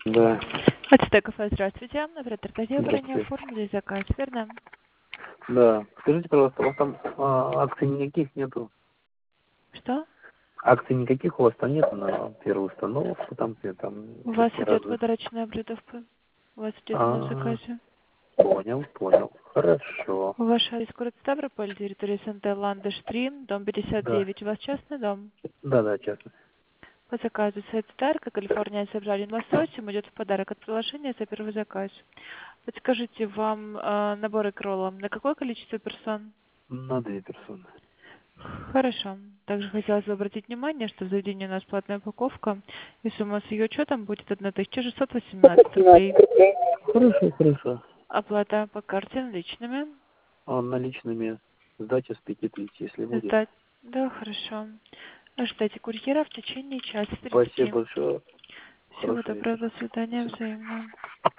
Да, АЦТ кафе, здравствуйте. Оператор Татьяна броня здравствуйте. оформили заказ, верно? Да. Скажите, пожалуйста, у вас там акций никаких нету? Что? Акций никаких у вас там нет на первую установку, там где там У вас всякие идет разные. подарочное блюдо у вас идет оно в А, заказе. понял. Хорошо. Ваш адрес город Ставрополь, территория Санта-Ландыш 3, дом Да. 59. У вас частный дом? Да, честно. По заказу сайт Старка, Калифорния, собрали лосось, им идет в подарок от приложения за первый заказ. Подскажите, вам наборы кролла на какое количество персон? На 2 персоны. Хорошо. Также хотелось бы обратить внимание, что в заведении у нас платная упаковка, и сумма с ее учетом будет 1618 рублей. Хорошо. Оплата по карте наличными. А наличными сдача с 5000, если будет. Сдать. Да, хорошо. Ожидайте курьера в течение часа Спасибо 30. большое. Всего Хорошего доброго, вечера. до свидания, Спасибо. взаимно.